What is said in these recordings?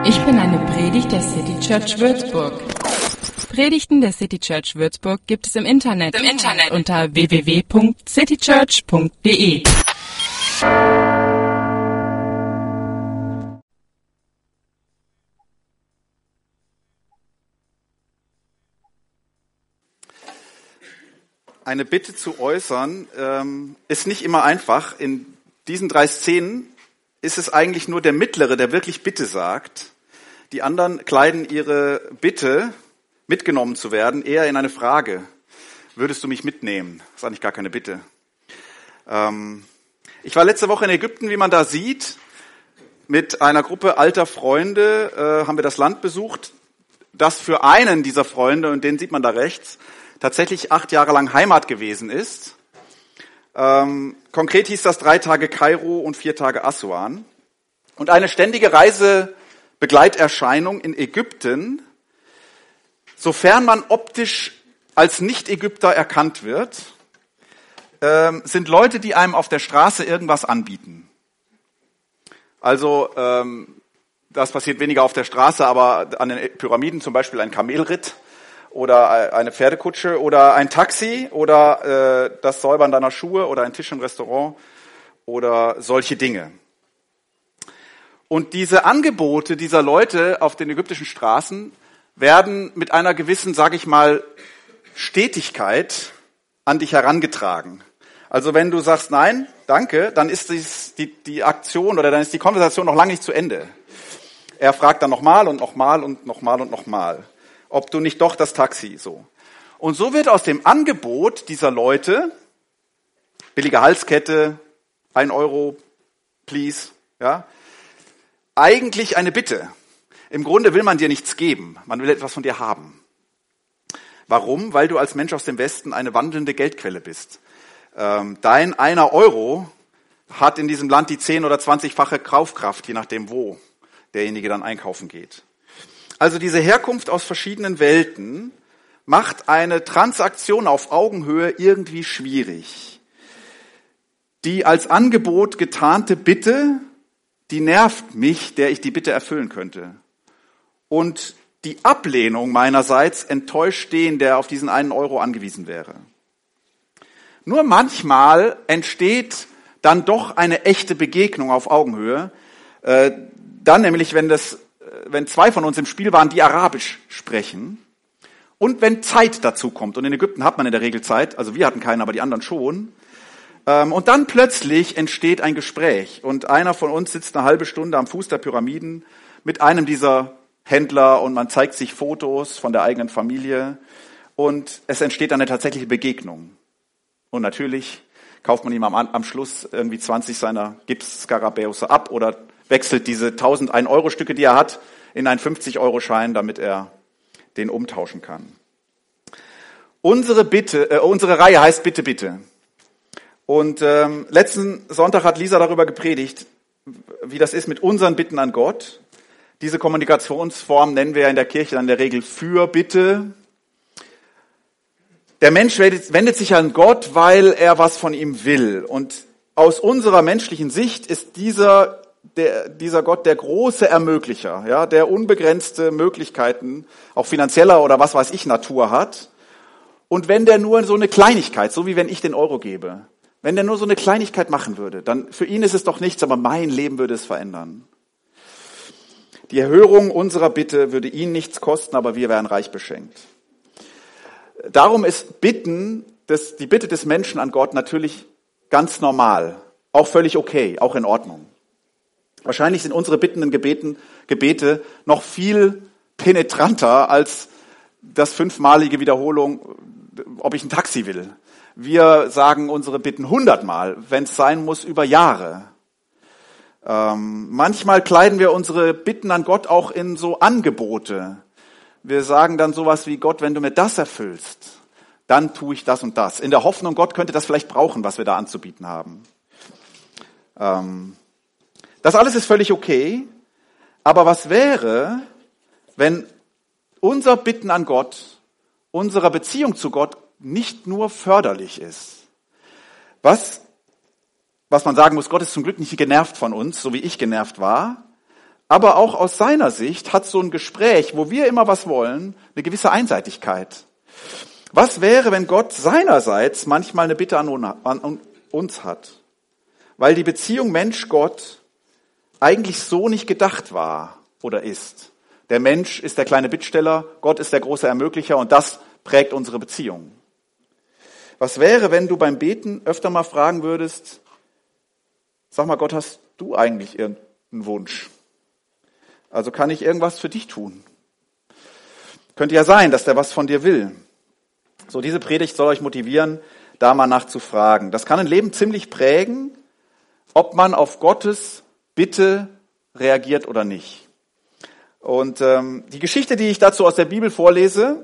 Ich bin eine Predigt der City Church Würzburg. Predigten der City Church Würzburg gibt es im Internet unter www.citychurch.de. Eine Bitte zu äußern ist nicht immer einfach. In diesen 3 Szenen ist es eigentlich nur der Mittlere, der wirklich Bitte sagt. Die anderen kleiden ihre Bitte, mitgenommen zu werden, eher in eine Frage. Würdest du mich mitnehmen? Das ist eigentlich gar keine Bitte. Ich war letzte Woche in Ägypten, wie man da sieht. Mit einer Gruppe alter Freunde haben wir das Land besucht, das für einen dieser Freunde, und den sieht man da rechts, tatsächlich 8 Jahre lang Heimat gewesen ist. Konkret hieß das 3 Tage Kairo und 4 Tage Assuan. Und eine ständige Reisebegleiterscheinung in Ägypten, sofern man optisch als Nicht-Ägypter erkannt wird, sind Leute, die einem auf der Straße irgendwas anbieten. Also das passiert weniger auf der Straße, aber an den Pyramiden zum Beispiel ein Kamelritt oder eine Pferdekutsche oder ein Taxi oder das Säubern deiner Schuhe oder ein Tisch im Restaurant oder solche Dinge. Und diese Angebote dieser Leute auf den ägyptischen Straßen werden mit einer gewissen, sage ich mal, Stetigkeit an dich herangetragen. Also wenn du sagst, nein, danke, dann ist die Aktion oder dann ist die Konversation noch lange nicht zu Ende. Er fragt dann nochmal und nochmal und nochmal und nochmal, ob du nicht doch das Taxi so. Und so wird aus dem Angebot dieser Leute, billige Halskette, 1 Euro, please, ja, eigentlich eine Bitte. Im Grunde will man dir nichts geben, man will etwas von dir haben. Warum? Weil du als Mensch aus dem Westen eine wandelnde Geldquelle bist. Dein 1 Euro hat in diesem Land die 10- oder 20-fache Kaufkraft, je nachdem wo derjenige dann einkaufen geht. Also diese Herkunft aus verschiedenen Welten macht eine Transaktion auf Augenhöhe irgendwie schwierig. Die als Angebot getarnte Bitte, die nervt mich, der ich die Bitte erfüllen könnte. Und die Ablehnung meinerseits enttäuscht den, der auf diesen 1 Euro angewiesen wäre. Nur manchmal entsteht dann doch eine echte Begegnung auf Augenhöhe. Dann nämlich, wenn 2 von uns im Spiel waren, die Arabisch sprechen und wenn Zeit dazu kommt. Und in Ägypten hat man in der Regel Zeit, also wir hatten keine, aber die anderen schon. Und dann plötzlich entsteht ein Gespräch und einer von uns sitzt eine halbe Stunde am Fuß der Pyramiden mit einem dieser Händler und man zeigt sich Fotos von der eigenen Familie und es entsteht eine tatsächliche Begegnung. Und natürlich kauft man ihm am Schluss irgendwie 20 seiner Gipsskarabäusse ab oder wechselt diese 1.001 Euro Stücke, die er hat, in einen 50-Euro-Schein, damit er den umtauschen kann. Unsere Reihe heißt Bitte, Bitte. Und letzten Sonntag hat Lisa darüber gepredigt, wie das ist mit unseren Bitten an Gott. Diese Kommunikationsform nennen wir ja in der Kirche dann in der Regel Fürbitte. Der Mensch wendet sich an Gott, weil er was von ihm will. Und aus unserer menschlichen Sicht ist dieser Gott der große Ermöglicher, ja, der unbegrenzte Möglichkeiten, auch finanzieller oder was weiß ich, Natur hat. Und wenn der nur so eine Kleinigkeit, so wie wenn ich den Euro gebe, wenn der nur so eine Kleinigkeit machen würde, dann für ihn ist es doch nichts, aber mein Leben würde es verändern. Die Erhörung unserer Bitte würde ihn nichts kosten, aber wir wären reich beschenkt. Darum ist die Bitte des Menschen an Gott natürlich ganz normal, auch völlig okay, auch in Ordnung. Wahrscheinlich sind unsere bittenden Gebete noch viel penetranter als das 5-malige Wiederholung, ob ich ein Taxi will. Wir sagen unsere Bitten 100-mal, wenn es sein muss, über Jahre. Manchmal kleiden wir unsere Bitten an Gott auch in so Angebote. Wir sagen dann sowas wie, Gott, wenn du mir das erfüllst, dann tue ich das und das. In der Hoffnung, Gott könnte das vielleicht brauchen, was wir da anzubieten haben. Das alles ist völlig okay. Aber was wäre, wenn unser Bitten an Gott, unserer Beziehung zu Gott nicht nur förderlich ist? Was man sagen muss, Gott ist zum Glück nicht genervt von uns, so wie ich genervt war, aber auch aus seiner Sicht hat so ein Gespräch, wo wir immer was wollen, eine gewisse Einseitigkeit. Was wäre, wenn Gott seinerseits manchmal eine Bitte an uns hat? Weil die Beziehung Mensch-Gott eigentlich so nicht gedacht war oder ist. Der Mensch ist der kleine Bittsteller, Gott ist der große Ermöglicher und das prägt unsere Beziehung. Was wäre, wenn du beim Beten öfter mal fragen würdest, sag mal Gott, hast du eigentlich irgendeinen Wunsch? Also kann ich irgendwas für dich tun? Könnte ja sein, dass der was von dir will. So, diese Predigt soll euch motivieren, da mal nachzufragen. Das kann ein Leben ziemlich prägen, ob man auf Gottes Bitte reagiert oder nicht. Und die Geschichte, die ich dazu aus der Bibel vorlese,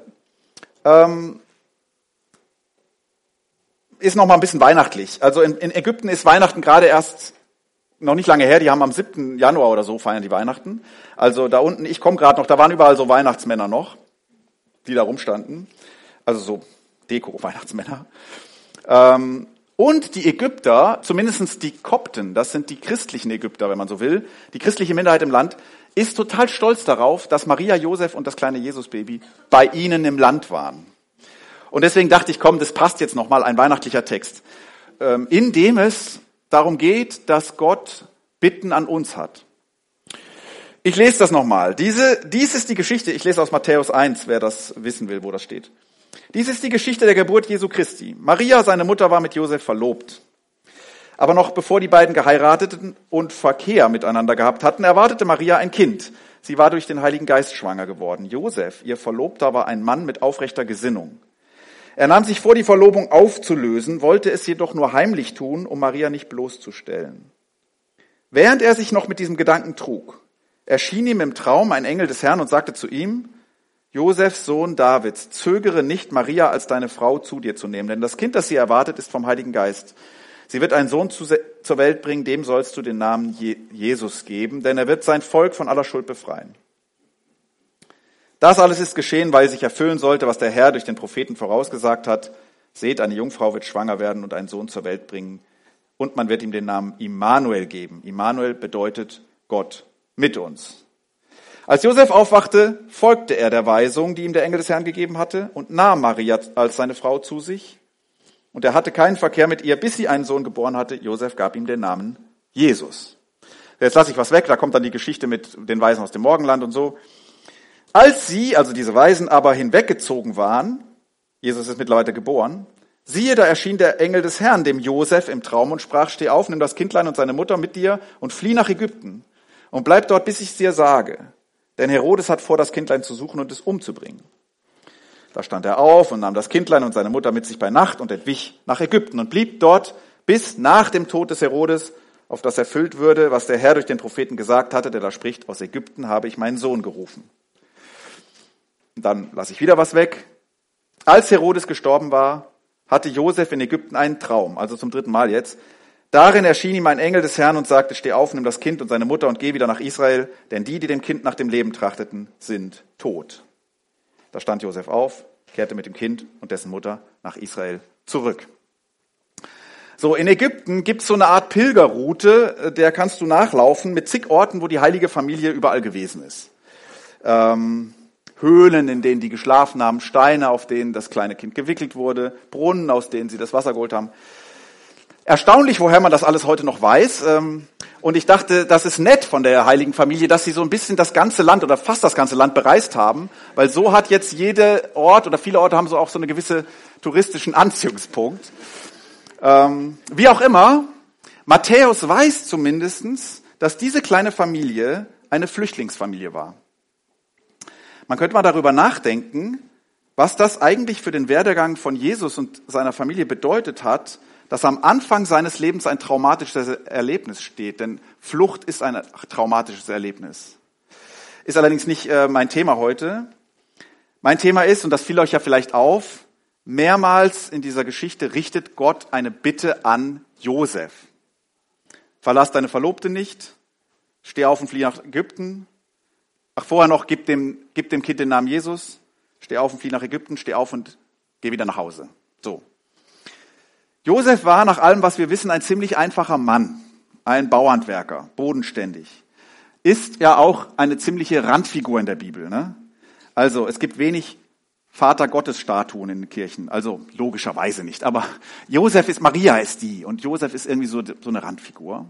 ist noch mal ein bisschen weihnachtlich. Also in Ägypten ist Weihnachten gerade erst noch nicht lange her. Die haben am 7. Januar oder so feiern die Weihnachten. Also da unten, ich komme gerade noch, da waren überall so Weihnachtsmänner noch, die da rumstanden. Also so Deko-Weihnachtsmänner. Und die Ägypter, zumindest die Kopten, das sind die christlichen Ägypter, wenn man so will, die christliche Minderheit im Land, ist total stolz darauf, dass Maria, Josef und das kleine Jesusbaby bei ihnen im Land waren. Und deswegen dachte ich, komm, das passt jetzt nochmal, ein weihnachtlicher Text, in dem es darum geht, dass Gott Bitten an uns hat. Ich lese das nochmal. Dies ist die Geschichte, ich lese aus Matthäus 1, wer das wissen will, wo das steht. Dies ist die Geschichte der Geburt Jesu Christi. Maria, seine Mutter, war mit Josef verlobt. Aber noch bevor die beiden geheirateten und Verkehr miteinander gehabt hatten, erwartete Maria ein Kind. Sie war durch den Heiligen Geist schwanger geworden. Josef, ihr Verlobter, war ein Mann mit aufrechter Gesinnung. Er nahm sich vor, die Verlobung aufzulösen, wollte es jedoch nur heimlich tun, um Maria nicht bloßzustellen. Während er sich noch mit diesem Gedanken trug, erschien ihm im Traum ein Engel des Herrn und sagte zu ihm, Josef, Sohn Davids, zögere nicht, Maria als deine Frau zu dir zu nehmen, denn das Kind, das sie erwartet, ist vom Heiligen Geist. Sie wird einen Sohn zur Welt bringen, dem sollst du den Namen Jesus geben, denn er wird sein Volk von aller Schuld befreien. Das alles ist geschehen, weil sich erfüllen sollte, was der Herr durch den Propheten vorausgesagt hat. Seht, eine Jungfrau wird schwanger werden und einen Sohn zur Welt bringen. Und man wird ihm den Namen Immanuel geben. Immanuel bedeutet Gott mit uns. Als Josef aufwachte, folgte er der Weisung, die ihm der Engel des Herrn gegeben hatte, und nahm Maria als seine Frau zu sich. Und er hatte keinen Verkehr mit ihr, bis sie einen Sohn geboren hatte. Josef gab ihm den Namen Jesus. Jetzt lasse ich was weg, da kommt dann die Geschichte mit den Weisen aus dem Morgenland und so. Als sie, also diese Weisen, aber hinweggezogen waren, Jesus ist mittlerweile geboren, siehe, da erschien der Engel des Herrn dem Josef im Traum und sprach, steh auf, nimm das Kindlein und seine Mutter mit dir und flieh nach Ägypten und bleib dort, bis ich es dir sage. Denn Herodes hat vor, das Kindlein zu suchen und es umzubringen. Da stand er auf und nahm das Kindlein und seine Mutter mit sich bei Nacht und entwich nach Ägypten und blieb dort bis nach dem Tod des Herodes, auf das erfüllt würde, was der Herr durch den Propheten gesagt hatte, der da spricht, aus Ägypten habe ich meinen Sohn gerufen. Und dann lasse ich wieder was weg. Als Herodes gestorben war, hatte Josef in Ägypten einen Traum, also zum 3. Mal jetzt. Darin erschien ihm ein Engel des Herrn und sagte, steh auf, nimm das Kind und seine Mutter und geh wieder nach Israel, denn die dem Kind nach dem Leben trachteten, sind tot. Da stand Josef auf, kehrte mit dem Kind und dessen Mutter nach Israel zurück. So, in Ägypten gibt es so eine Art Pilgerroute, der kannst du nachlaufen mit zig Orten, wo die heilige Familie überall gewesen ist. Höhlen, in denen die geschlafen haben, Steine, auf denen das kleine Kind gewickelt wurde, Brunnen, aus denen sie das Wasser geholt haben. Erstaunlich, woher man das alles heute noch weiß. Und ich dachte, das ist nett von der heiligen Familie, dass sie so ein bisschen das ganze Land oder fast das ganze Land bereist haben, weil so hat jetzt jeder Ort oder viele Orte haben so auch so eine gewisse touristischen Anziehungspunkt. Wie auch immer, Matthäus weiß zumindestens, dass diese kleine Familie eine Flüchtlingsfamilie war. Man könnte mal darüber nachdenken, was das eigentlich für den Werdegang von Jesus und seiner Familie bedeutet hat, dass am Anfang seines Lebens ein traumatisches Erlebnis steht. Denn Flucht ist ein traumatisches Erlebnis. Ist allerdings nicht mein Thema heute. Mein Thema ist, und das fiel euch ja vielleicht auf, mehrmals in dieser Geschichte richtet Gott eine Bitte an Josef. Verlass deine Verlobte nicht, steh auf und flieh nach Ägypten. Ach, vorher noch, gib dem Kind den Namen Jesus, steh auf und flieh nach Ägypten, steh auf und geh wieder nach Hause. So. Josef war nach allem, was wir wissen, ein ziemlich einfacher Mann, ein Bauhandwerker, bodenständig. ist ja auch eine ziemliche Randfigur in der Bibel. Ne? Also es gibt wenig Vater-Gottes-Statuen in den Kirchen, also logischerweise nicht. Aber Maria ist die und Josef ist irgendwie so eine Randfigur.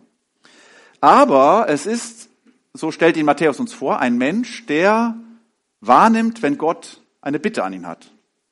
Aber es ist, so stellt ihn Matthäus uns vor, ein Mensch, der wahrnimmt, wenn Gott eine Bitte an ihn hat.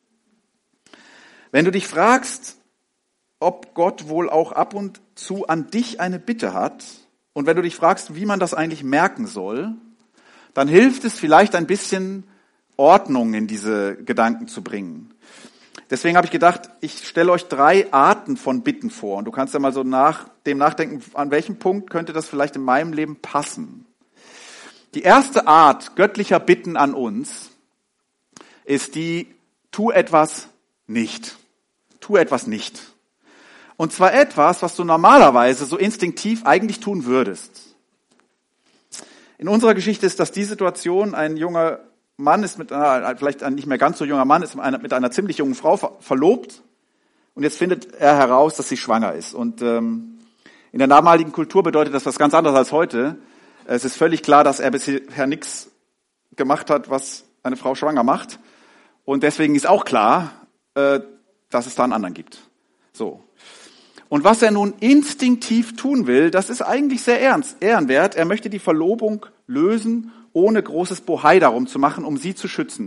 Wenn du dich fragst, ob Gott wohl auch ab und zu an dich eine Bitte hat, und wenn du dich fragst, wie man das eigentlich merken soll, dann hilft es vielleicht ein bisschen Ordnung in diese Gedanken zu bringen. Deswegen habe ich gedacht, ich stelle euch 3 Arten von Bitten vor. Und du kannst ja mal so nach dem nachdenken, an welchem Punkt könnte das vielleicht in meinem Leben passen. Die erste Art göttlicher Bitten an uns ist die, tu etwas nicht. Tu etwas nicht. Und zwar etwas, was du normalerweise so instinktiv eigentlich tun würdest. In unserer Geschichte ist das die Situation, ein junger Mann ist vielleicht ein nicht mehr ganz so junger Mann, ist mit einer ziemlich jungen Frau verlobt und jetzt findet er heraus, dass sie schwanger ist. Und in der damaligen Kultur bedeutet das was ganz anderes als heute. Es ist völlig klar, dass er bisher nichts gemacht hat, was eine Frau schwanger macht. Und deswegen ist auch klar, dass es da einen anderen gibt. So. Und was er nun instinktiv tun will, das ist eigentlich sehr ehrenwert. Er möchte die Verlobung lösen, ohne großes Bohai darum zu machen, um sie zu schützen,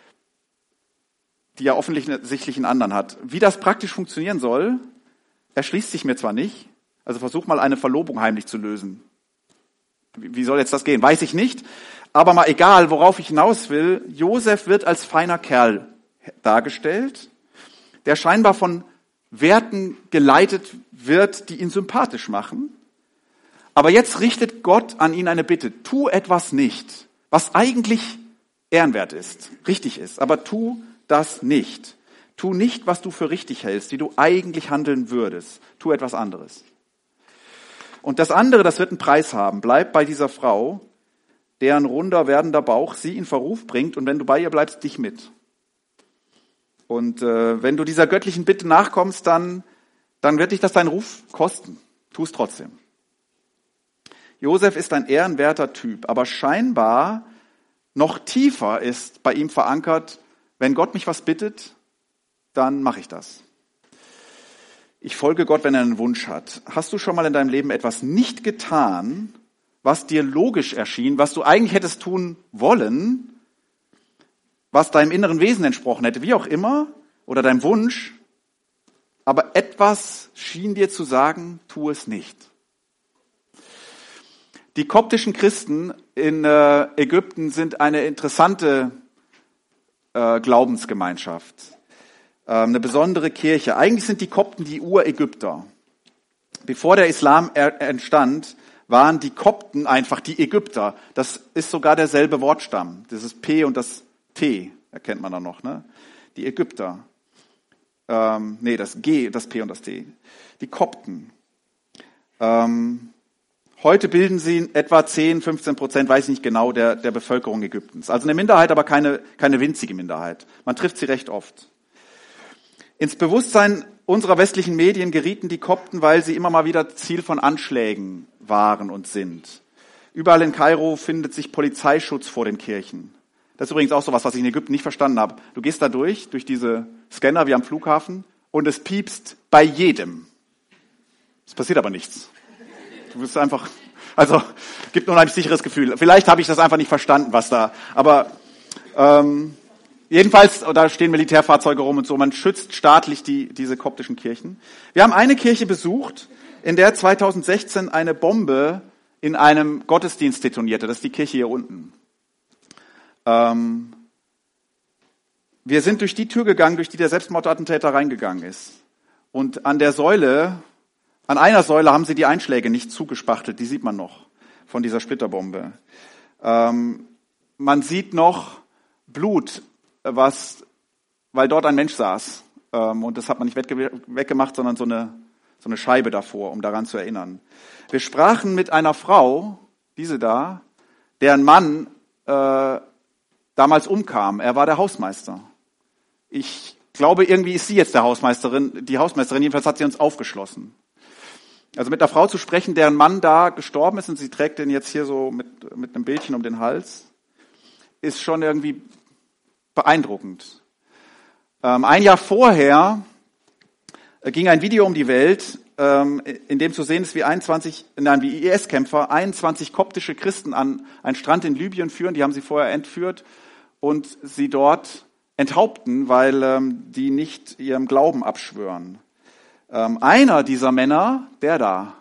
die ja offensichtlich einen anderen hat. Wie das praktisch funktionieren soll, erschließt sich mir zwar nicht. Also versuch mal eine Verlobung heimlich zu lösen. Wie soll jetzt das gehen? Weiß ich nicht. Aber mal egal, worauf ich hinaus will, Josef wird als feiner Kerl dargestellt, der scheinbar von Werten geleitet wird, die ihn sympathisch machen. Aber jetzt richtet Gott an ihn eine Bitte. Tu etwas nicht, was eigentlich ehrenwert ist, richtig ist. Aber tu das nicht. Tu nicht, was du für richtig hältst, wie du eigentlich handeln würdest. Tu etwas anderes. Und das andere, das wird einen Preis haben. Bleib bei dieser Frau, deren runder werdender Bauch sie in Verruf bringt. Und wenn du bei ihr bleibst, dich mit. Und wenn du dieser göttlichen Bitte nachkommst, dann wird dich das deinen Ruf kosten. Tu es trotzdem. Josef ist ein ehrenwerter Typ, aber scheinbar noch tiefer ist bei ihm verankert, wenn Gott mich was bittet, dann mache ich das. Ich folge Gott, wenn er einen Wunsch hat. Hast du schon mal in deinem Leben etwas nicht getan, was dir logisch erschien, was du eigentlich hättest tun wollen, was deinem inneren Wesen entsprochen hätte, wie auch immer, oder deinem Wunsch, aber etwas schien dir zu sagen, tu es nicht. Die koptischen Christen in Ägypten sind eine interessante Glaubensgemeinschaft, eine besondere Kirche. Eigentlich sind die Kopten die Urägypter. Bevor der Islam entstand, waren die Kopten einfach die Ägypter. Das ist sogar derselbe Wortstamm. Das ist P und das T, erkennt man da noch, ne? Die Ägypter. Das G, das P und das T. Die Kopten. Heute bilden sie etwa 10-15%, weiß ich nicht genau, der Bevölkerung Ägyptens. Also eine Minderheit, aber keine winzige Minderheit. Man trifft sie recht oft. Ins Bewusstsein unserer westlichen Medien gerieten die Kopten, weil sie immer mal wieder Ziel von Anschlägen waren und sind. Überall in Kairo findet sich Polizeischutz vor den Kirchen. Das ist übrigens auch so was ich in Ägypten nicht verstanden habe. Du gehst da durch diese Scanner wie am Flughafen und es piepst bei jedem. Es passiert aber nichts. Du bist einfach, gibt nur ein sicheres Gefühl. Vielleicht habe ich das einfach nicht verstanden, was da, aber jedenfalls, da stehen Militärfahrzeuge rum und so, man schützt staatlich diese koptischen Kirchen. Wir haben eine Kirche besucht, in der 2016 eine Bombe in einem Gottesdienst detonierte. Das ist die Kirche hier unten. Wir sind durch die Tür gegangen, durch die der Selbstmordattentäter reingegangen ist. Und an einer Säule haben sie die Einschläge nicht zugespachtelt, die sieht man noch von dieser Splitterbombe. Man sieht noch Blut, weil dort ein Mensch saß. Und das hat man nicht weggemacht, sondern so eine Scheibe davor, um daran zu erinnern. Wir sprachen mit einer Frau, deren Mann damals umkam. Er war der Hausmeister. Ich glaube, irgendwie ist sie jetzt die Hausmeisterin, jedenfalls hat sie uns aufgeschlossen. Also mit einer Frau zu sprechen, deren Mann da gestorben ist und sie trägt den jetzt hier so mit einem Bildchen um den Hals, ist schon irgendwie beeindruckend. Ein Jahr vorher ging ein Video um die Welt, in dem zu sehen ist, wie IS-Kämpfer 21 koptische Christen an einen Strand in Libyen führen. Die haben sie vorher entführt und sie dort enthaupten, weil die nicht ihrem Glauben abschwören. Einer dieser Männer, der da,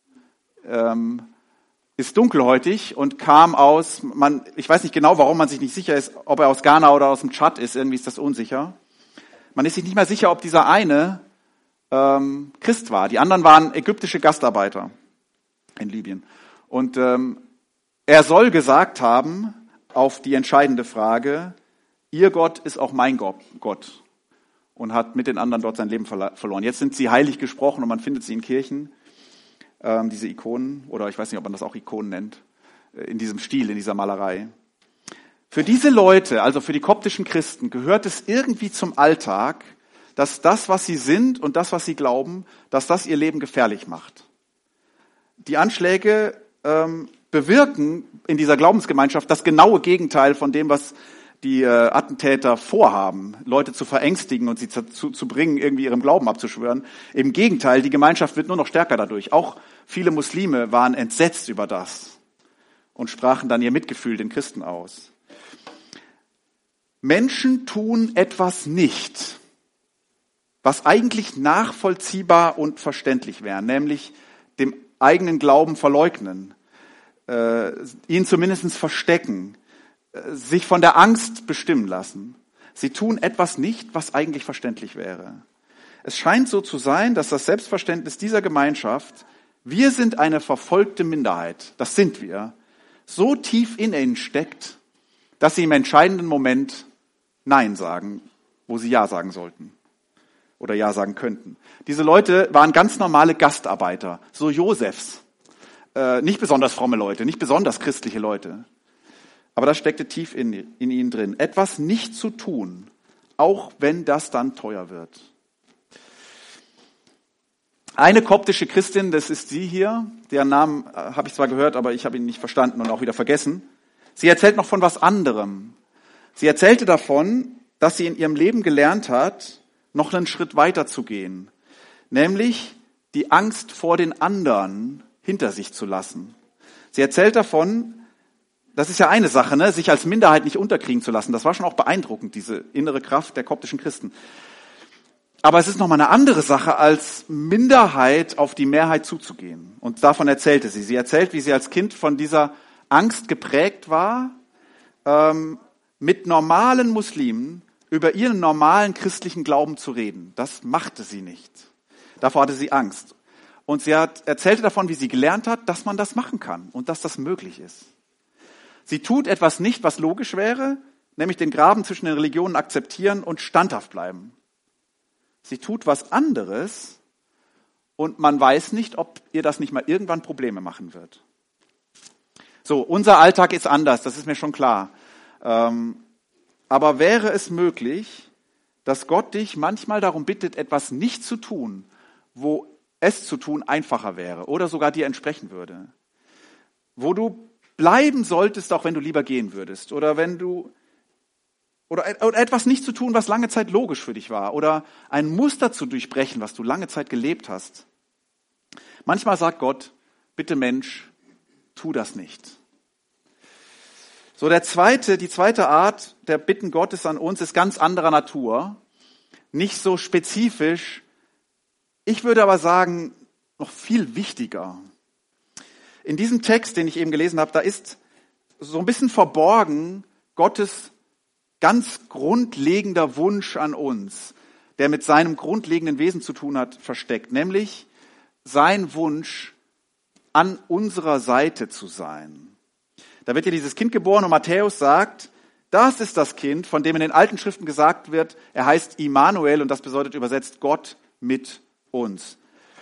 ist dunkelhäutig und kam aus, ich weiß nicht genau, warum man sich nicht sicher ist, ob er aus Ghana oder aus dem Tschad ist, irgendwie ist das unsicher. Man ist sich nicht mehr sicher, ob dieser eine Christ war. Die anderen waren ägyptische Gastarbeiter in Libyen. Und er soll gesagt haben, auf die entscheidende Frage, ihr Gott ist auch mein Gott. Und hat mit den anderen dort sein Leben verloren. Jetzt sind sie heilig gesprochen und man findet sie in Kirchen, diese Ikonen, oder ich weiß nicht, ob man das auch Ikonen nennt, in diesem Stil, in dieser Malerei. Für diese Leute, also für die koptischen Christen, gehört es irgendwie zum Alltag, dass das, was sie sind und das, was sie glauben, dass das ihr Leben gefährlich macht. Die Anschläge bewirken in dieser Glaubensgemeinschaft das genaue Gegenteil von dem, was die Attentäter vorhaben, Leute zu verängstigen und sie zu bringen, irgendwie ihrem Glauben abzuschwören. Im Gegenteil, die Gemeinschaft wird nur noch stärker dadurch. Auch viele Muslime waren entsetzt über das und sprachen dann ihr Mitgefühl den Christen aus. Menschen tun etwas nicht, was eigentlich nachvollziehbar und verständlich wäre, nämlich dem eigenen Glauben verleugnen, ihn zumindest verstecken, sich von der Angst bestimmen lassen. Sie tun etwas nicht, was eigentlich verständlich wäre. Es scheint so zu sein, dass das Selbstverständnis dieser Gemeinschaft, wir sind eine verfolgte Minderheit, das sind wir, so tief in ihnen steckt, dass sie im entscheidenden Moment Nein sagen, wo sie Ja sagen sollten oder Ja sagen könnten. Diese Leute waren ganz normale Gastarbeiter, so Josefs, nicht besonders fromme Leute, nicht besonders christliche Leute. Aber das steckte tief in ihnen drin. Etwas nicht zu tun, auch wenn das dann teuer wird. Eine koptische Christin, das ist sie hier, deren Namen habe ich zwar gehört, aber ich habe ihn nicht verstanden und auch wieder vergessen. Sie erzählt noch von was anderem. Sie erzählte davon, dass sie in ihrem Leben gelernt hat, noch einen Schritt weiter zu gehen. Nämlich die Angst vor den anderen hinter sich zu lassen. Sie erzählt davon, das ist ja eine Sache, ne, sich als Minderheit nicht unterkriegen zu lassen. Das war schon auch beeindruckend, diese innere Kraft der koptischen Christen. Aber es ist nochmal eine andere Sache, als Minderheit auf die Mehrheit zuzugehen. Und davon erzählte sie. Sie erzählt, wie sie als Kind von dieser Angst geprägt war, mit normalen Muslimen über ihren normalen christlichen Glauben zu reden. Das machte sie nicht. Davor hatte sie Angst. Und sie erzählte davon, wie sie gelernt hat, dass man das machen kann und dass das möglich ist. Sie tut etwas nicht, was logisch wäre, nämlich den Graben zwischen den Religionen akzeptieren und standhaft bleiben. Sie tut was anderes und man weiß nicht, ob ihr das nicht mal irgendwann Probleme machen wird. So, unser Alltag ist anders, das ist mir schon klar. Aber wäre es möglich, dass Gott dich manchmal darum bittet, etwas nicht zu tun, wo es zu tun einfacher wäre oder sogar dir entsprechen würde? Wo du bleiben solltest, auch wenn du lieber gehen würdest. Oder etwas nicht zu tun, was lange Zeit logisch für dich war. Oder ein Muster zu durchbrechen, was du lange Zeit gelebt hast. Manchmal sagt Gott, bitte Mensch, tu das nicht. So, die zweite Art der Bitten Gottes an uns ist ganz anderer Natur. Nicht so spezifisch. Ich würde aber sagen, noch viel wichtiger. In diesem Text, den ich eben gelesen habe, da ist so ein bisschen verborgen Gottes ganz grundlegender Wunsch an uns, der mit seinem grundlegenden Wesen zu tun hat, versteckt. Nämlich sein Wunsch, an unserer Seite zu sein. Da wird ja dieses Kind geboren und Matthäus sagt, das ist das Kind, von dem in den alten Schriften gesagt wird, er heißt Immanuel und das bedeutet übersetzt Gott mit uns.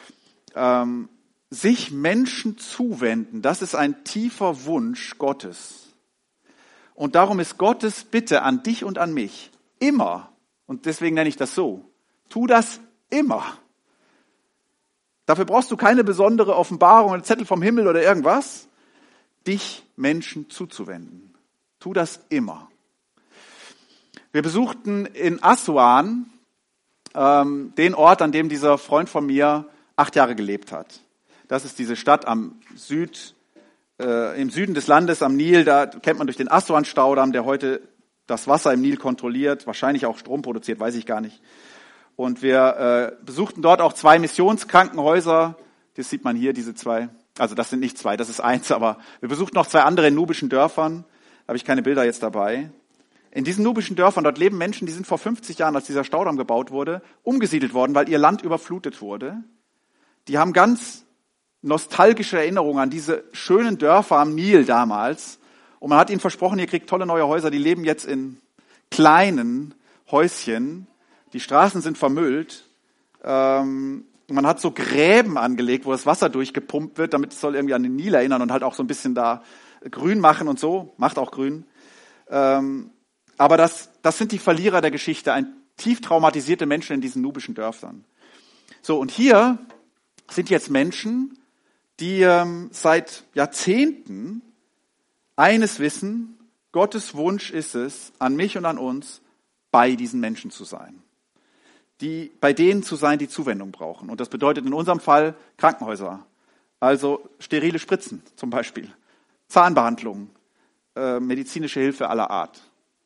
Sich Menschen zuwenden, das ist ein tiefer Wunsch Gottes. Und darum ist Gottes Bitte an dich und an mich immer, und deswegen nenne ich das so, tu das immer. Dafür brauchst du keine besondere Offenbarung, einen Zettel vom Himmel oder irgendwas, dich Menschen zuzuwenden. Tu das immer. Wir besuchten in Aswan den Ort, an dem dieser Freund von mir 8 Jahre gelebt hat. Das ist diese Stadt im Süden des Landes am Nil. Da kennt man durch den Aswan-Staudamm, der heute das Wasser im Nil kontrolliert, wahrscheinlich auch Strom produziert, weiß ich gar nicht. Und wir besuchten dort auch 2 Missionskrankenhäuser. Das sieht man hier, diese 2. Also das sind nicht 2, das ist 1. Aber wir besuchten noch 2 andere in nubischen Dörfern. Da habe ich keine Bilder jetzt dabei. In diesen nubischen Dörfern, dort leben Menschen, die sind vor 50 Jahren, als dieser Staudamm gebaut wurde, umgesiedelt worden, weil ihr Land überflutet wurde. Die haben ganz nostalgische Erinnerungen an diese schönen Dörfer am Nil damals. Und man hat ihnen versprochen, ihr kriegt tolle neue Häuser. Die leben jetzt in kleinen Häuschen. Die Straßen sind vermüllt. Man hat so Gräben angelegt, wo das Wasser durchgepumpt wird, damit es soll irgendwie an den Nil erinnern und halt auch so ein bisschen da grün machen und so. Macht auch grün. Aber das sind die Verlierer der Geschichte, tief traumatisierte Menschen in diesen nubischen Dörfern. So, und hier sind jetzt Menschen, die seit Jahrzehnten eines wissen: Gottes Wunsch ist es, an mich und an uns, bei diesen Menschen zu sein. Bei denen zu sein, die Zuwendung brauchen. Und das bedeutet in unserem Fall Krankenhäuser, also sterile Spritzen zum Beispiel, Zahnbehandlungen, medizinische Hilfe aller Art.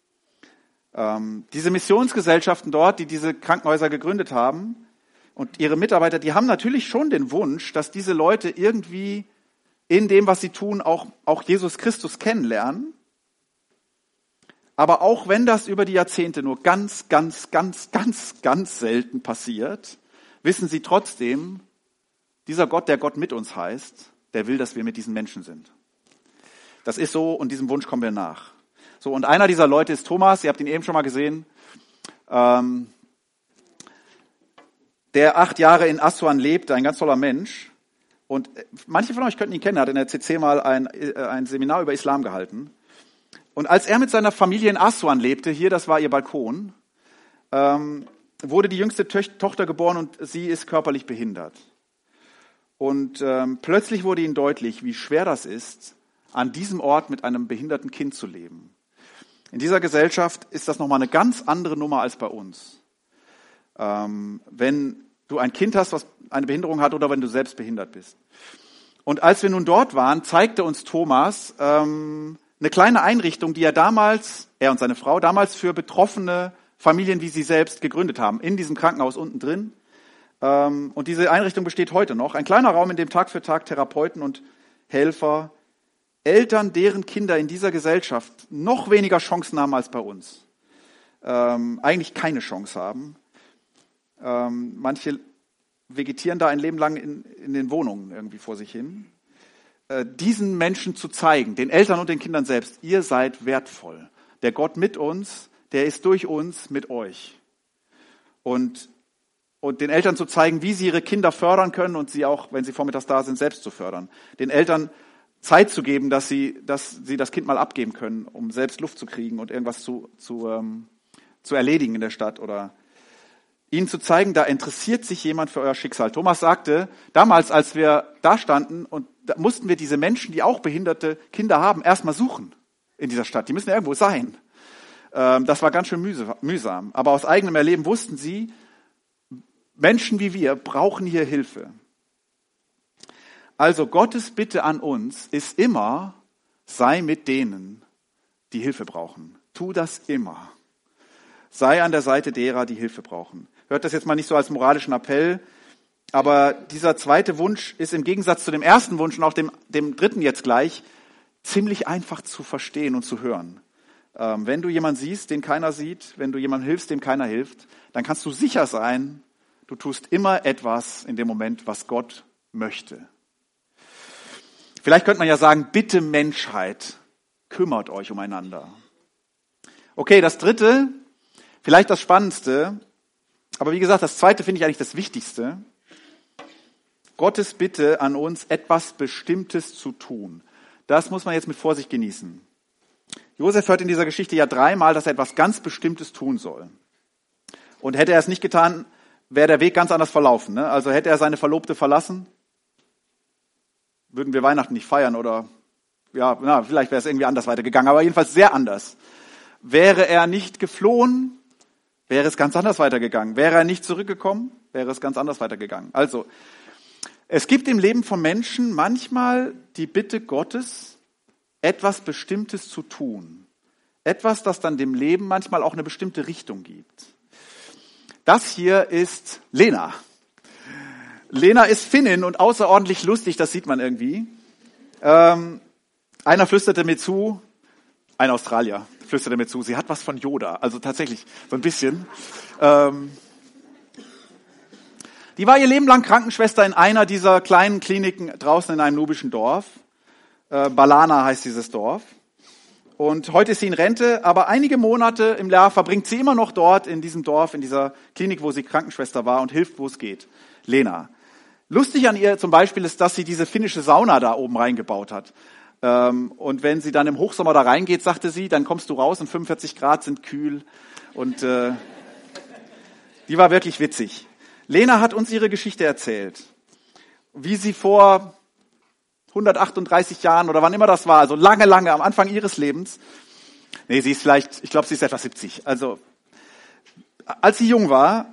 Diese Missionsgesellschaften dort, die diese Krankenhäuser gegründet haben und ihre Mitarbeiter, die haben natürlich schon den Wunsch, dass diese Leute irgendwie in dem, was sie tun, auch Jesus Christus kennenlernen. Aber auch wenn das über die Jahrzehnte nur ganz, ganz, ganz, ganz, ganz selten passiert, wissen sie trotzdem, dieser Gott, der Gott mit uns heißt, der will, dass wir mit diesen Menschen sind. Das ist so und diesem Wunsch kommen wir nach. So, und einer dieser Leute ist Thomas, ihr habt ihn eben schon mal gesehen, der 8 Jahre in Aswan lebte, ein ganz toller Mensch. Und manche von euch könnten ihn kennen, er hat in der CC mal ein Seminar über Islam gehalten. Und als er mit seiner Familie in Aswan lebte, hier, das war ihr Balkon, wurde die jüngste Tochter geboren und sie ist körperlich behindert. Und plötzlich wurde ihnen deutlich, wie schwer das ist, an diesem Ort mit einem behinderten Kind zu leben. In dieser Gesellschaft ist das nochmal eine ganz andere Nummer als bei uns. Wenn du ein Kind hast, was eine Behinderung hat, oder wenn du selbst behindert bist. Und als wir nun dort waren, zeigte uns Thomas eine kleine Einrichtung, die er und seine Frau damals für betroffene Familien wie sie selbst gegründet haben, in diesem Krankenhaus unten drin. Und diese Einrichtung besteht heute noch. Ein kleiner Raum, in dem Tag für Tag Therapeuten und Helfer, Eltern, deren Kinder in dieser Gesellschaft noch weniger Chancen haben als bei uns, eigentlich keine Chance haben. Manche vegetieren da ein Leben lang in den Wohnungen irgendwie vor sich hin. Diesen Menschen zu zeigen, den Eltern und den Kindern selbst, ihr seid wertvoll. Der Gott mit uns, der ist durch uns mit euch. Und den Eltern zu zeigen, wie sie ihre Kinder fördern können und sie auch, wenn sie vormittags da sind, selbst zu fördern. Den Eltern Zeit zu geben, dass sie das Kind mal abgeben können, um selbst Luft zu kriegen und irgendwas zu erledigen in der Stadt, oder ihnen zu zeigen, da interessiert sich jemand für euer Schicksal. Thomas sagte, damals, als wir da standen, und da mussten wir diese Menschen, die auch behinderte Kinder haben, erstmal suchen in dieser Stadt. Die müssen ja irgendwo sein. Das war ganz schön mühsam. Aber aus eigenem Erleben wussten sie, Menschen wie wir brauchen hier Hilfe. Also Gottes Bitte an uns ist immer, sei mit denen, die Hilfe brauchen. Tu das immer. Sei an der Seite derer, die Hilfe brauchen. Hört das jetzt mal nicht so als moralischen Appell, aber dieser zweite Wunsch ist im Gegensatz zu dem ersten Wunsch und auch dem dritten jetzt gleich ziemlich einfach zu verstehen und zu hören. Wenn du jemanden siehst, den keiner sieht, wenn du jemandem hilfst, dem keiner hilft, dann kannst du sicher sein, du tust immer etwas in dem Moment, was Gott möchte. Vielleicht könnte man ja sagen, bitte Menschheit, kümmert euch umeinander. Okay, das dritte, vielleicht das Spannendste, aber wie gesagt, das zweite finde ich eigentlich das Wichtigste. Gottes Bitte an uns, etwas Bestimmtes zu tun. Das muss man jetzt mit Vorsicht genießen. Josef hört in dieser Geschichte ja 3-mal, dass er etwas ganz Bestimmtes tun soll. Und hätte er es nicht getan, wäre der Weg ganz anders verlaufen. Ne? Also hätte er seine Verlobte verlassen, würden wir Weihnachten nicht feiern oder vielleicht wäre es irgendwie anders weitergegangen, aber jedenfalls sehr anders. Wäre er nicht geflohen, wäre es ganz anders weitergegangen. Wäre er nicht zurückgekommen, wäre es ganz anders weitergegangen. Also, es gibt im Leben von Menschen manchmal die Bitte Gottes, etwas Bestimmtes zu tun. Etwas, das dann dem Leben manchmal auch eine bestimmte Richtung gibt. Das hier ist Lena. Lena ist Finnin und außerordentlich lustig, das sieht man irgendwie. Einer flüsterte mir zu, ein Australier flüsterte mir zu, sie hat was von Yoda, also tatsächlich so ein bisschen. Die war ihr Leben lang Krankenschwester in einer dieser kleinen Kliniken draußen in einem nubischen Dorf. Balana heißt dieses Dorf. Und heute ist sie in Rente, aber einige Monate im Jahr verbringt sie immer noch dort in diesem Dorf, in dieser Klinik, wo sie Krankenschwester war und hilft, wo es geht. Lena. Lustig an ihr zum Beispiel ist, dass sie diese finnische Sauna da oben reingebaut hat. Und wenn sie dann im Hochsommer da reingeht, sagte sie, dann kommst du raus und 45 Grad sind kühl. Und die war wirklich witzig. Lena hat uns ihre Geschichte erzählt, wie sie vor 138 Jahren oder wann immer das war, also lange am Anfang ihres Lebens, sie ist vielleicht, ich glaube, sie ist etwa 70, also als sie jung war,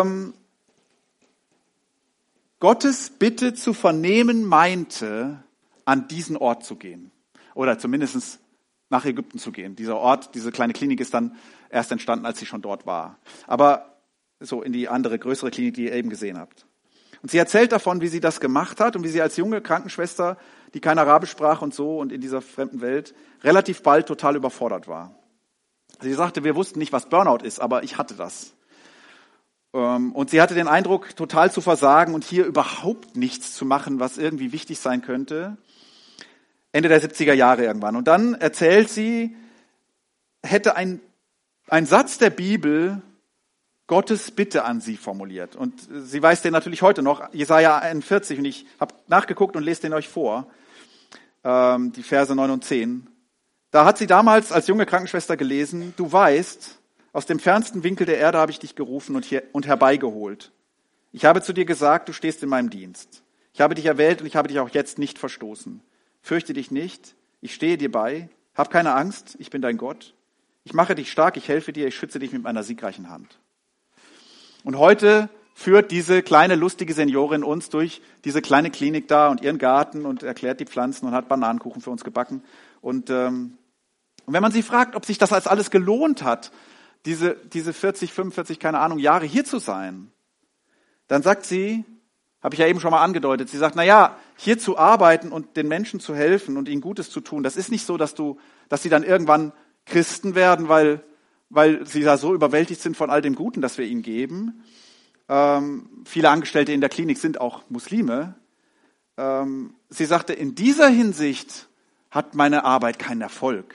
Gottes Bitte zu vernehmen meinte, an diesen Ort zu gehen oder zumindest nach Ägypten zu gehen. Dieser Ort, diese kleine Klinik ist dann erst entstanden, als sie schon dort war. Aber so in die andere, größere Klinik, die ihr eben gesehen habt. Und sie erzählt davon, wie sie das gemacht hat und wie sie als junge Krankenschwester, die kein Arabisch sprach und so und in dieser fremden Welt, relativ bald total überfordert war. Sie sagte, wir wussten nicht, was Burnout ist, aber ich hatte das. Und sie hatte den Eindruck, total zu versagen und hier überhaupt nichts zu machen, was irgendwie wichtig sein könnte. Ende der 70er Jahre irgendwann. Und dann erzählt sie, hätte ein Satz der Bibel Gottes Bitte an sie formuliert. Und sie weiß den natürlich heute noch, Jesaja 41, und ich habe nachgeguckt und lese den euch vor, die Verse 9 und 10. Da hat sie damals als junge Krankenschwester gelesen, du weißt, aus dem fernsten Winkel der Erde habe ich dich gerufen und herbeigeholt. Ich habe zu dir gesagt, du stehst in meinem Dienst. Ich habe dich erwählt und ich habe dich auch jetzt nicht verstoßen. Fürchte dich nicht, ich stehe dir bei, hab keine Angst, ich bin dein Gott. Ich mache dich stark, ich helfe dir, ich schütze dich mit meiner siegreichen Hand. Und heute führt diese kleine, lustige Seniorin uns durch diese kleine Klinik da und ihren Garten und erklärt die Pflanzen und hat Bananenkuchen für uns gebacken. Und wenn man sie fragt, ob sich das als alles gelohnt hat, diese 40, 45, keine Ahnung, Jahre hier zu sein, dann sagt sie, habe ich ja eben schon mal angedeutet, sie sagt, hier zu arbeiten und den Menschen zu helfen und ihnen Gutes zu tun, das ist nicht so, dass sie dann irgendwann Christen werden, weil sie da so überwältigt sind von all dem Guten, das wir ihnen geben. Viele Angestellte in der Klinik sind auch Muslime. Sie sagte, in dieser Hinsicht hat meine Arbeit keinen Erfolg.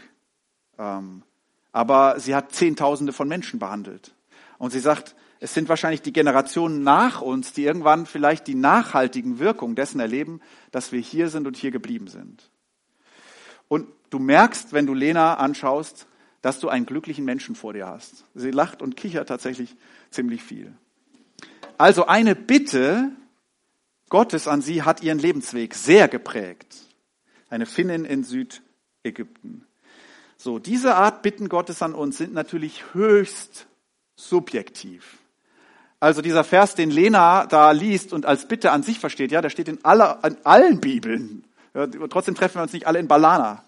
Aber sie hat Zehntausende von Menschen behandelt. Und sie sagt, es sind wahrscheinlich die Generationen nach uns, die irgendwann vielleicht die nachhaltigen Wirkungen dessen erleben, dass wir hier sind und hier geblieben sind. Und du merkst, wenn du Lena anschaust, dass du einen glücklichen Menschen vor dir hast. Sie lacht und kichert tatsächlich ziemlich viel. Also eine Bitte Gottes an sie hat ihren Lebensweg sehr geprägt. Eine Finnin in Südägypten. So, diese Art Bitten Gottes an uns sind natürlich höchst subjektiv. Also dieser Vers, den Lena da liest und als Bitte an sich versteht, der steht in allen Bibeln. Ja, trotzdem treffen wir uns nicht alle in Balana.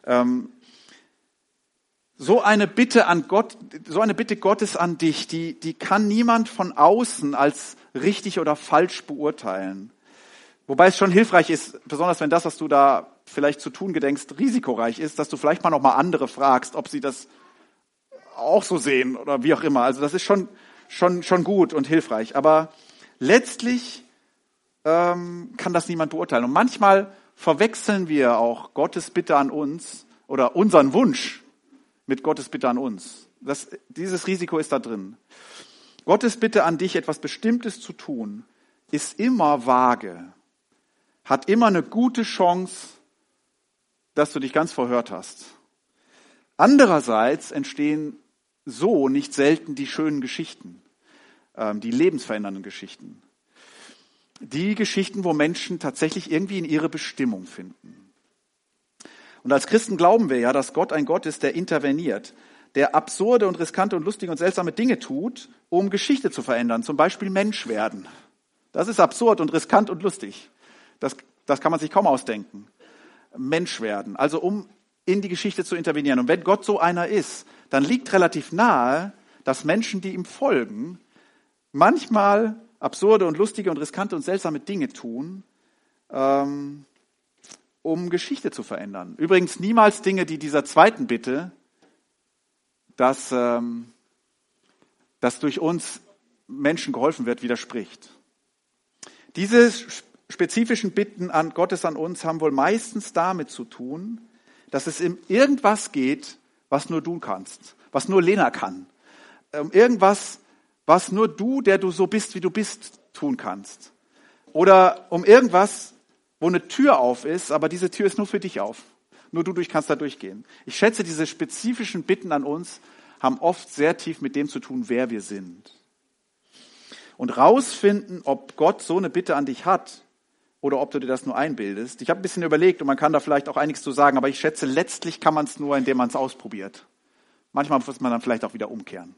So eine Bitte Gottes an dich, die kann niemand von außen als richtig oder falsch beurteilen. Wobei es schon hilfreich ist, besonders wenn das, was du da vielleicht zu tun gedenkst, risikoreich ist, dass du vielleicht mal noch mal andere fragst, ob sie das auch so sehen oder wie auch immer. Also das ist schon gut und hilfreich. Aber letztlich kann das niemand beurteilen. Und manchmal verwechseln wir auch Gottes Bitte an uns oder unseren Wunsch mit Gottes Bitte an uns. Dieses Risiko ist da drin. Gottes Bitte an dich, etwas Bestimmtes zu tun, ist immer vage, hat immer eine gute Chance, dass du dich ganz verhört hast. Andererseits entstehen so nicht selten die schönen Geschichten. die lebensverändernden Geschichten. Die Geschichten, wo Menschen tatsächlich irgendwie in ihre Bestimmung finden. Und als Christen glauben wir ja, dass Gott ein Gott ist, der interveniert, der absurde und riskante und lustige und seltsame Dinge tut, um Geschichte zu verändern, zum Beispiel Mensch werden. Das ist absurd und riskant und lustig. Das kann man sich kaum ausdenken. Mensch werden, also um in die Geschichte zu intervenieren. Und wenn Gott so einer ist, dann liegt relativ nahe, dass Menschen, die ihm folgen, manchmal absurde und lustige und riskante und seltsame Dinge tun, um Geschichte zu verändern. Übrigens niemals Dinge, die dieser zweiten Bitte, dass durch uns Menschen geholfen wird, widerspricht. Diese spezifischen Bitten an Gottes an uns haben wohl meistens damit zu tun, dass es um irgendwas geht, was nur du kannst, was nur Lena kann. Um irgendwas, was nur du, der du so bist, wie du bist, tun kannst. Oder um irgendwas, wo eine Tür auf ist, aber diese Tür ist nur für dich auf. Nur du kannst da durchgehen. Ich schätze, diese spezifischen Bitten an uns haben oft sehr tief mit dem zu tun, wer wir sind. Und rausfinden, ob Gott so eine Bitte an dich hat oder ob du dir das nur einbildest. Ich habe ein bisschen überlegt und man kann da vielleicht auch einiges zu sagen, aber ich schätze, letztlich kann man es nur, indem man es ausprobiert. Manchmal muss man dann vielleicht auch wieder umkehren.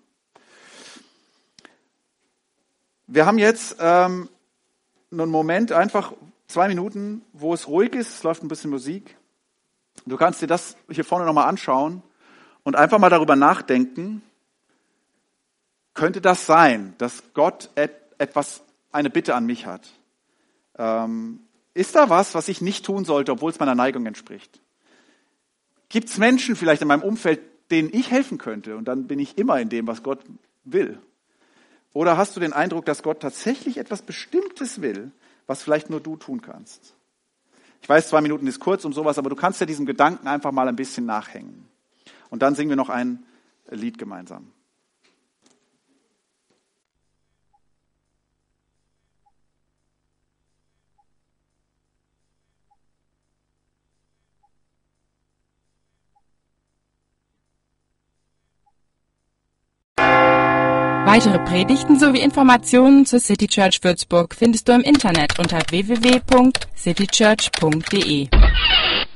Wir haben jetzt einen Moment, einfach 2 Minuten, wo es ruhig ist, es läuft ein bisschen Musik. Du kannst dir das hier vorne nochmal anschauen und einfach mal darüber nachdenken, könnte das sein, dass Gott eine Bitte an mich hat? Ist da was ich nicht tun sollte, obwohl es meiner Neigung entspricht? Gibt es Menschen vielleicht in meinem Umfeld, denen ich helfen könnte? Und dann bin ich immer in dem, was Gott will. Oder hast du den Eindruck, dass Gott tatsächlich etwas Bestimmtes will, was vielleicht nur du tun kannst? Ich weiß, 2 Minuten ist kurz um sowas, aber du kannst ja diesem Gedanken einfach mal ein bisschen nachhängen. Und dann singen wir noch ein Lied gemeinsam. Weitere Predigten sowie Informationen zur City Church Würzburg findest du im Internet unter www.citychurch.de.